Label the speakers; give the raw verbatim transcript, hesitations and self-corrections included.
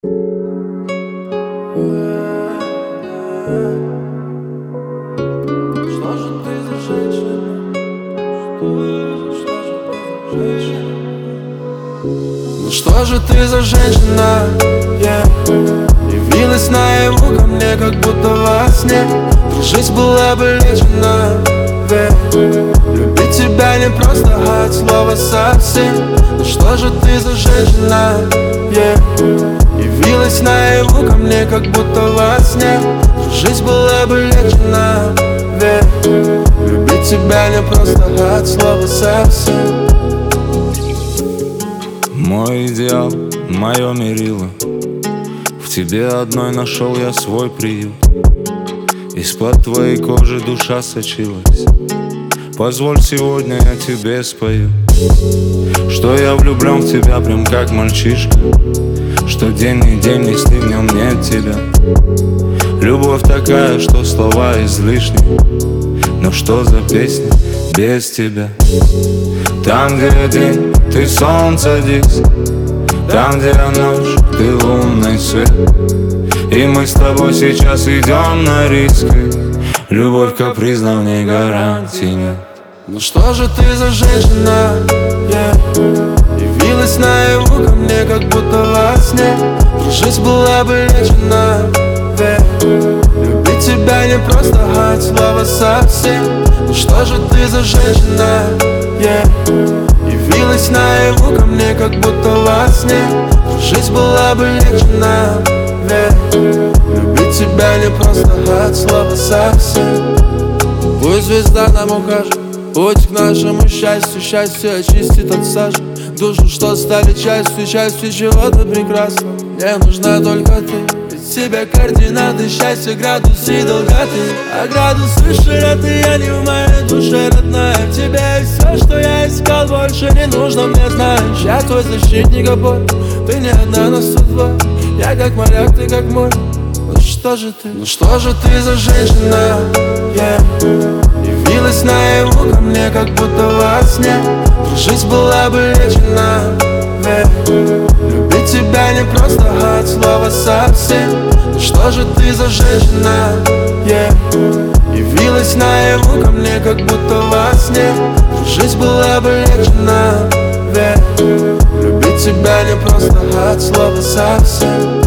Speaker 1: Что же ты за женщина? Что же ты за женщина? Ну что же ты за женщина? Yeah. Явилась наяву ко мне, как будто во сне. Жизнь была бы лечена, yeah. Любить тебя не просто от слова совсем. Ну что же ты за женщина? Yeah. Явилась наяву ко мне, как будто во сне. Жизнь была бы лечена, yeah. Любить тебя не просто от слова совсем.
Speaker 2: Мой идеал, мое мерило, в тебе одной нашел я свой приют. Из-под твоей кожи душа сочилась. Позволь, сегодня я тебе спою, что я влюблен в тебя прям как мальчишка, что день и день, если в нем нет тебя. Любовь такая, что слова излишни, но что за песня без тебя? Там, где день, ты солнце диск, там, где ночь, ты лунный свет. И мы с тобой сейчас идем на риски. Любовь капризна, в ней гарантий нет.
Speaker 1: Ну что же ты за женщина? Yeah. Явилась наяву ко мне, как будто во сне. Жизнь была бы лечена, yeah. Любить тебя не просто от слова совсем. Ну что же ты за женщина? Yeah. Явилась наяву ко мне, как будто во сне. Жизнь была бы лечена, yeah. Любить тебя не просто от слова совсем. Пусть звезда нам укажет путь к нашему счастью. Счастье очистит от сажи душу, что стали частью, частью чего-то прекрасного. Мне нужна только ты. Без тебя координаты счастья, градусы и долготы. А градусы широты, я не в моей душе, родная. В тебе все, что я искал, больше не нужно мне, знаешь. Я твой защитник, опор, ты не одна, нас тут двое. Я как моряк, ты как море. Ну что же ты, ну что же ты за женщина? Yeah. Явилась наяву ко мне, как будто во сне. Жизнь была бы лечена, yeah. Любить тебя не просто от слова совсем. Ну что же ты за женщина? Yeah. Явилась наяву ко мне, как будто во сне. Жизнь была бы лечена, yeah. Любить тебя не просто от слова совсем.